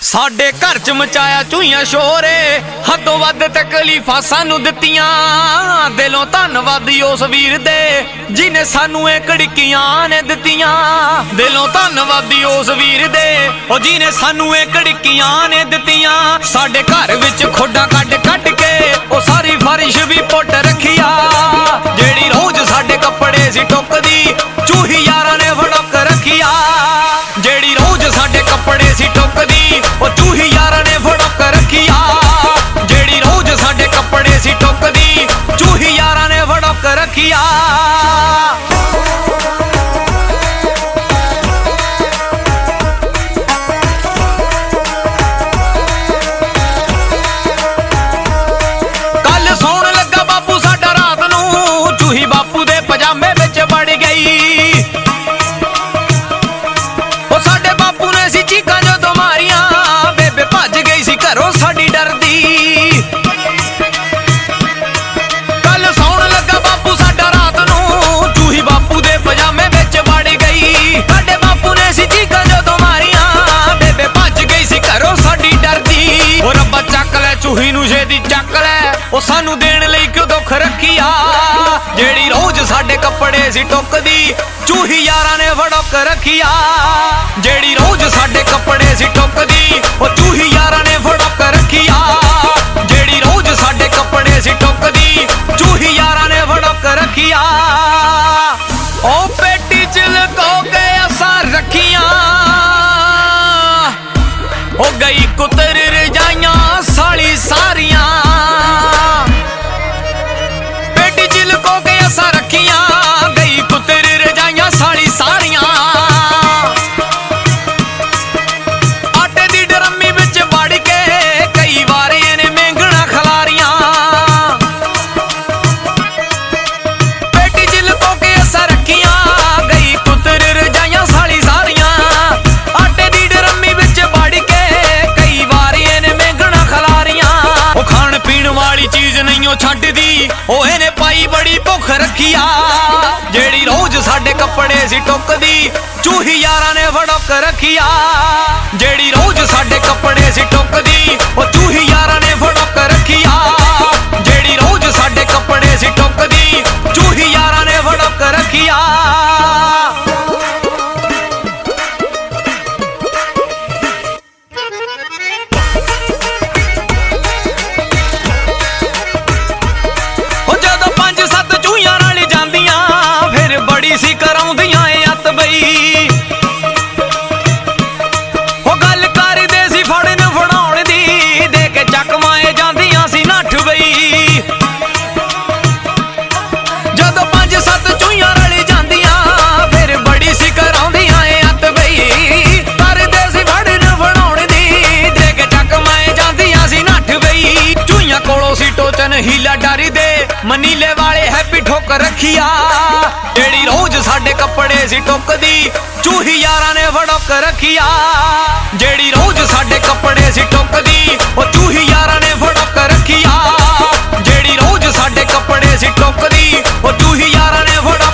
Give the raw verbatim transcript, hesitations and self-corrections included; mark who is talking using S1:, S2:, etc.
S1: साडे घर च मचाया चूहियां शोरे, हदों वध तकलीफां सानू दित्तियां। दिलों धन्नवाद उस वीर दे जिन्हें सानू ए घड़कियां ने दित्तियां। दिलों धन्नवाद उस वीर दे ओ जिन्हें सानू ए घड़कियां ने दित्तियां। साडे घर विच खोडां कड्ड कड्ड के ओ सारी फर्श भी पुट रखिया। जेड़ी रोज साडे कपड़े सी टुकदी चूही यारां ने फड़क रखिया। जेड़ी रोज साडे कपड़े सी टुकदी ओ चूही यारां ने फड़क रखिया। जेड़ी रोज साडे कपड़े सी टुकदी चूही यारां ने फड़क रखिया। कल सौण लगा बापू साडा रात नूं, चूही बापू दे पजामे विच वड़ गई। साडी डरदी कल सौण लगा बापू साडा रात नूं, चूही बापू दे पजामे विच वड़ गई। साडे बापू ने सी चीकां जदों मारियां, बेबे भज गई सी घरों साडी डरदी। ओ रब्बा चक लै चूही नूं छेती चक लै, ओ सानू देण लई क्यों दुख रखिया। जेड़ी रोज साडे कपड़े सी टुकदी चूही यारां ने फड़क रखिया। जेड़ी रोज साडे कपड़े सी टुकदी ओ चूही यारां ने फड़क रखिया। जेड़ी रोज साडे कपड़े सी टुकदी चूही यारां ने फड़क रखिया। ओ पेटी च लुको के असां रखियां, हो गई कुतर रजाइयां साली सारियां। पेटी च लुको के असां रखियां, गई कुतर रजाइयां साली सारियां। छड्डदी ओ इहने पाई बड़ी भुख रखिया। जेड़ी रोज साडे कपड़े सी टुकदी चूही यारां ने फड़क रखिया। जेड़ी रोज साडे कपड़े सी टुकदी ओ चूही यारां ने फड़क रखिया। जेड़ी रोज साडे कपड़े सी टुकदी चूही यारां ने फड़क रखिया। सी कराउंदियां अत बई हो गल करदे सी फड़न फड़ाउण दी, दे के चकमाए जांदियां सी नठ बई। जदों पंज सत्त चूहियां रली जांदियां फिर बड़ी सी कराउंदियां अत बई। करदे सी फड़न फड़ाउण दी, दे के चकमाए जांदियां सी नठ बई। चूहियां कोलों सी टोचन हीला डरी दे, मनीले वाले हैप्पी ठोक रखिया। जेड़ी रोज साडे कपड़े सी टुकदी चूही यारां ने फड़क रखिया। जेड़ी रोज साडे कपड़े सी टुकदी ओ चूही यारां ने फड़क रखिया। जेड़ी रोज साडे कपड़े सी टुकदी ओ चूही यारां ने फड़क